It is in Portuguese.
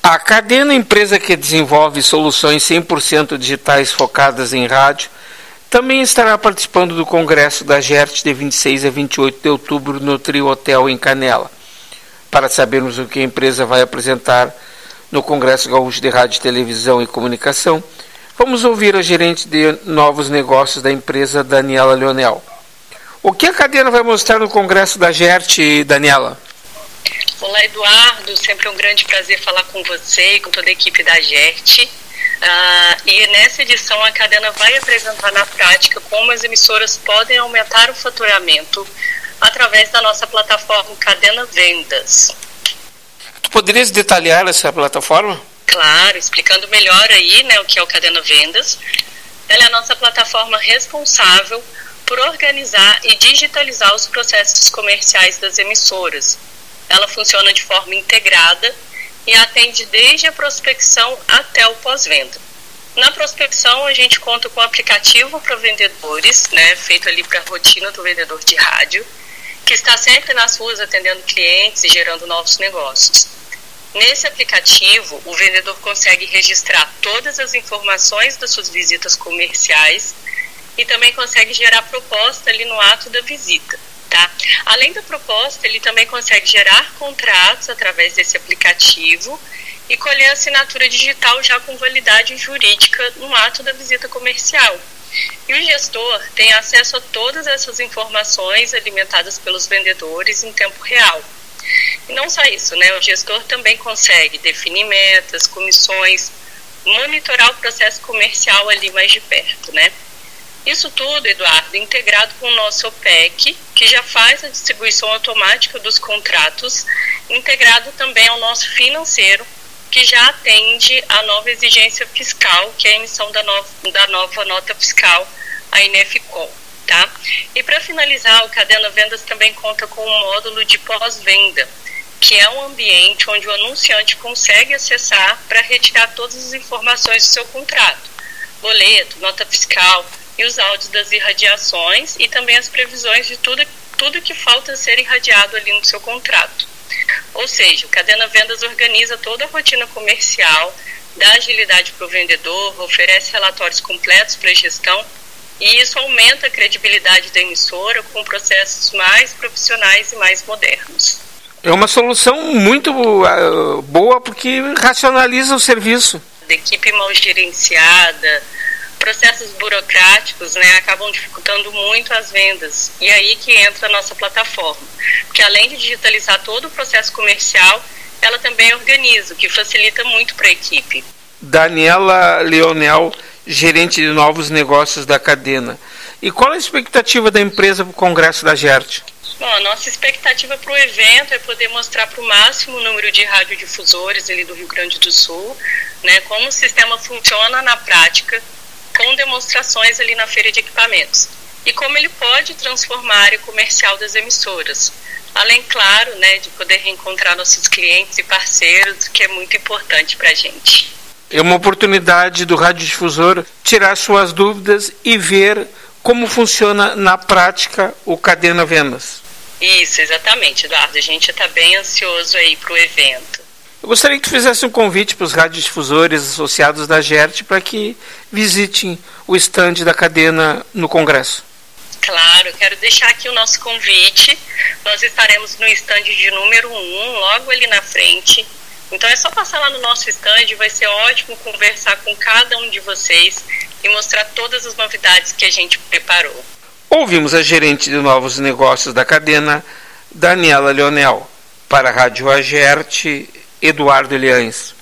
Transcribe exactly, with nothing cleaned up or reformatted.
A Cadena, empresa que desenvolve soluções cem por cento digitais focadas em rádio, também estará participando do Congresso da Gert de vinte e seis a vinte e oito de outubro no Trio Hotel em Canela. Para sabermos o que a empresa vai apresentar no Congresso Gaúcho de Rádio, Televisão e Comunicação, vamos ouvir a gerente de novos negócios da empresa, Daniela Leonel. O que a Cadena vai mostrar no Congresso da Gert, Daniela? Olá, Eduardo, sempre é um grande prazer falar com você e com toda a equipe da Gert. Uh, e nessa edição a Cadena vai apresentar na prática como as emissoras podem aumentar o faturamento através da nossa plataforma Cadena Vendas. Tu poderias detalhar essa plataforma? Claro, explicando melhor aí, né, o que é o Cadena Vendas. Ela é a nossa plataforma responsável por organizar e digitalizar os processos comerciais das emissoras. Ela funciona de forma integrada e atende desde a prospecção até o pós-venda. Na prospecção, a gente conta com um aplicativo para vendedores, né, feito ali para a rotina do vendedor de rádio, que está sempre nas ruas atendendo clientes e gerando novos negócios. Nesse aplicativo, o vendedor consegue registrar todas as informações das suas visitas comerciais e também consegue gerar proposta ali no ato da visita. Tá? Além da proposta, ele também consegue gerar contratos através desse aplicativo e colher assinatura digital já com validade jurídica no ato da visita comercial. E o gestor tem acesso a todas essas informações alimentadas pelos vendedores em tempo real. E não só isso, né? O gestor também consegue definir metas, comissões, monitorar o processo comercial ali mais de perto, né? Isso tudo, Eduardo, integrado com o nosso O P E C, que já faz a distribuição automática dos contratos, integrado também ao nosso financeiro, que já atende a nova exigência fiscal, que é a emissão da nova, da nova nota fiscal, a INEFCOM, tá? E para finalizar, o Cadena Vendas também conta com um módulo de pós-venda, que é um ambiente onde o anunciante consegue acessar para retirar todas as informações do seu contrato, boleto, nota fiscal, e os áudios das irradiações e também as previsões de tudo, tudo que falta ser irradiado ali no seu contrato. Ou seja, o Cadena Vendas organiza toda a rotina comercial, dá agilidade para o vendedor, oferece relatórios completos para a gestão e isso aumenta a credibilidade da emissora com processos mais profissionais e mais modernos. É uma solução muito uh, boa porque racionaliza o serviço. A equipe mal gerenciada, processos burocráticos, né, acabam dificultando muito as vendas. E aí que entra a nossa plataforma. Porque além de digitalizar todo o processo comercial, ela também organiza, o que facilita muito para a equipe. Daniela Leonel, gerente de novos negócios da Cadena. E qual a expectativa da empresa para o Congresso da Gert? Bom, a nossa expectativa para o evento é poder mostrar para o máximo número de radiodifusores ali do Rio Grande do Sul, né, como o sistema funciona na prática, com demonstrações ali na feira de equipamentos e como ele pode transformar a área comercial das emissoras, além, claro, né, de poder reencontrar nossos clientes e parceiros, que é muito importante para a gente. É uma oportunidade do radiodifusor tirar suas dúvidas e ver como funciona na prática o Cadena Vendas. Isso, exatamente, Eduardo. A gente está bem ansioso aí para o evento. Eu gostaria que tu fizesse um convite para os radiodifusores associados da Gert para que visitem o estande da Cadena no Congresso. Claro, quero deixar aqui o nosso convite. Nós estaremos no estande de número um, logo ali na frente. Então é só passar lá no nosso estande, vai ser ótimo conversar com cada um de vocês e mostrar todas as novidades que a gente preparou. Ouvimos a gerente de novos negócios da Cadena, Daniela Leonel. Para a Rádio A Gert, Eduardo Eliães.